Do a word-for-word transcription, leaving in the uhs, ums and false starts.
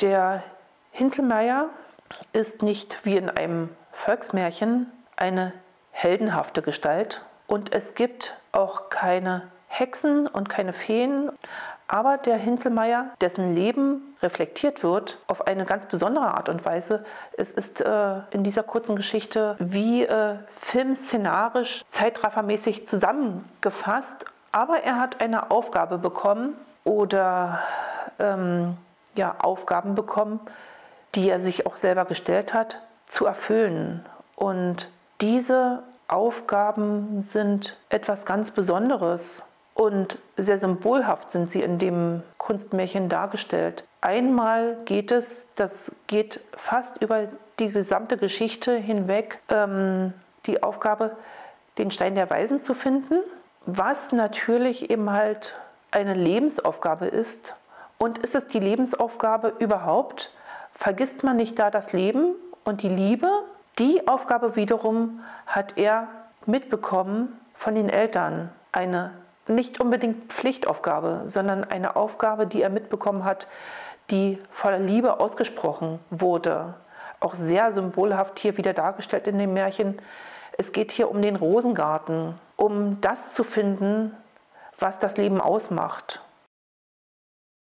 Der Hinzelmeier ist nicht wie in einem Volksmärchen eine heldenhafte Gestalt und es gibt auch keine Hexen und keine Feen, aber der Hinzelmeier, dessen Leben reflektiert wird auf eine ganz besondere Art und Weise. Es ist äh, in dieser kurzen Geschichte wie äh, filmszenarisch, zeitraffermäßig zusammengefasst, aber er hat eine Aufgabe bekommen oder ähm, ja, Aufgaben bekommen, die er sich auch selber gestellt hat, zu erfüllen. Und diese Aufgaben sind etwas ganz Besonderes und sehr symbolhaft sind sie in dem Kunstmärchen dargestellt. Einmal geht es, das geht fast über die gesamte Geschichte hinweg, ähm, die Aufgabe, den Stein der Weisen zu finden, was natürlich eben halt eine Lebensaufgabe ist. Und ist es die Lebensaufgabe überhaupt? Vergisst man nicht da das Leben und die Liebe? Die Aufgabe wiederum hat er mitbekommen von den Eltern. Eine nicht unbedingt Pflichtaufgabe, sondern eine Aufgabe, die er mitbekommen hat, die voller Liebe ausgesprochen wurde. Auch sehr symbolhaft hier wieder dargestellt in dem Märchen. Es geht hier um den Rosengarten, um das zu finden, was das Leben ausmacht.